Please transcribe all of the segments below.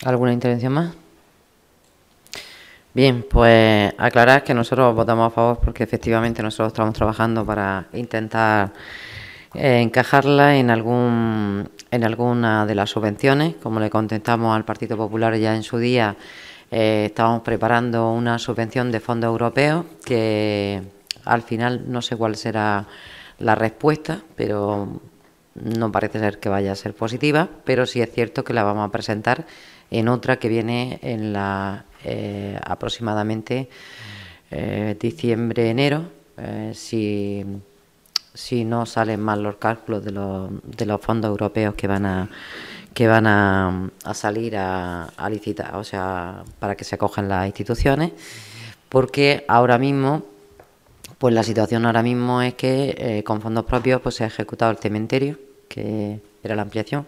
¿Alguna intervención más? Bien, pues aclarar que nosotros votamos a favor porque efectivamente nosotros estamos trabajando para intentar encajarla en alguna de las subvenciones. Como le contestamos al Partido Popular ya en su día, estamos preparando una subvención de fondos europeos que al final no sé cuál será la respuesta, pero no parece ser que vaya a ser positiva, pero sí es cierto que la vamos a presentar en otra que viene en la aproximadamente diciembre-enero, si no salen mal los cálculos de los fondos europeos que van a salir a licitar, o sea, para que se acojan las instituciones, porque ahora mismo, pues la situación ahora mismo es que con fondos propios pues se ha ejecutado el cementerio, que era la ampliación.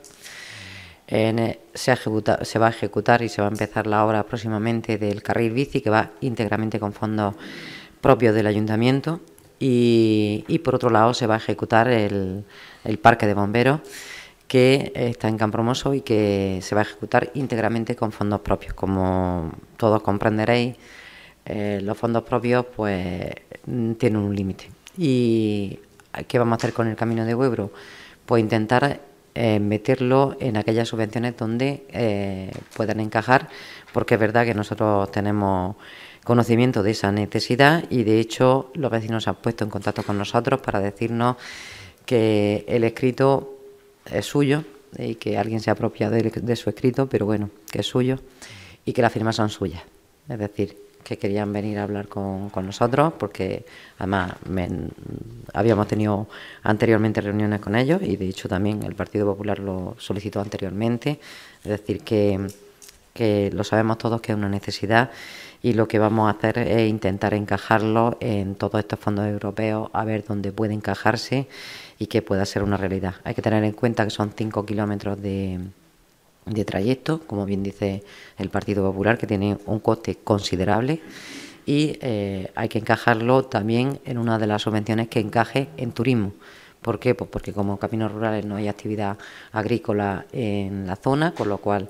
Se va a ejecutar y se va a empezar la obra próximamente del carril bici, que va íntegramente con fondos propios del ayuntamiento, y por otro lado se va a ejecutar el parque de bomberos, que está en Campromoso y que se va a ejecutar íntegramente con fondos propios. Como todos comprenderéis, los fondos propios pues tienen un límite. ¿Y qué vamos a hacer con el Camino de Huebro? Pues intentar meterlo en aquellas subvenciones donde puedan encajar, porque es verdad que nosotros tenemos conocimiento de esa necesidad y de hecho los vecinos se han puesto en contacto con nosotros para decirnos que el escrito es suyo y que alguien se apropia de su escrito, pero bueno, que es suyo y que las firmas son suyas. Es decir, que querían venir a hablar con nosotros porque además habíamos tenido anteriormente reuniones con ellos y de hecho también el Partido Popular lo solicitó anteriormente. Es decir, que lo sabemos todos que es una necesidad y lo que vamos a hacer es intentar encajarlo en todos estos fondos europeos, a ver dónde puede encajarse y que pueda ser una realidad. Hay que tener en cuenta que son 5 kilómetros de trayecto, como bien dice el Partido Popular, que tiene un coste considerable y hay que encajarlo también en una de las subvenciones que encaje en turismo. ¿Por qué? Pues porque como caminos rurales no hay actividad agrícola en la zona, con lo cual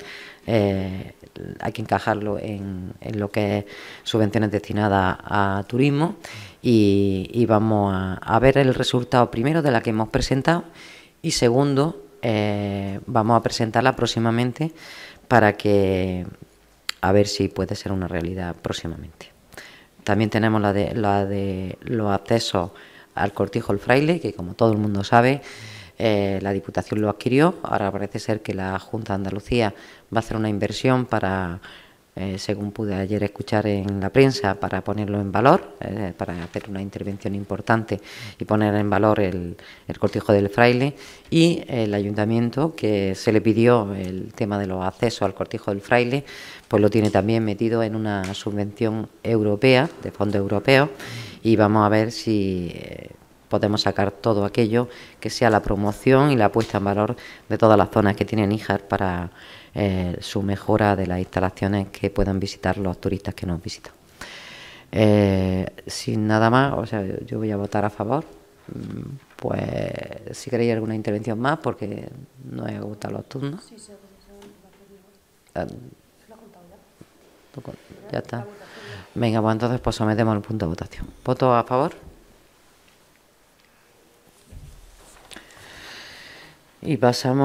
hay que encajarlo en lo que es subvenciones destinadas a turismo y vamos a ver el resultado primero de la que hemos presentado y segundo vamos a presentarla próximamente para que a ver si puede ser una realidad próximamente. También tenemos la de los accesos al Cortijo del Fraile, que como todo el mundo sabe, la Diputación lo adquirió. Ahora parece ser que la Junta de Andalucía va a hacer una inversión para, según pude ayer escuchar en la prensa, para ponerlo en valor, para hacer una intervención importante y poner en valor el Cortijo del Fraile. Y el Ayuntamiento, que se le pidió el tema de los accesos al Cortijo del Fraile, pues lo tiene también metido en una subvención europea, de fondos europeos, y vamos a ver si podemos sacar todo aquello que sea la promoción y la puesta en valor de todas las zonas que tienen Níjar para su mejora de las instalaciones que puedan visitar los turistas que nos visitan. Sin nada más, o sea, yo voy a votar a favor. Pues si queréis alguna intervención más, porque no he agotado los turnos. Sí, ya está. Venga, pues entonces pues sometemos el punto de votación. ¿Voto a favor? Y pasamos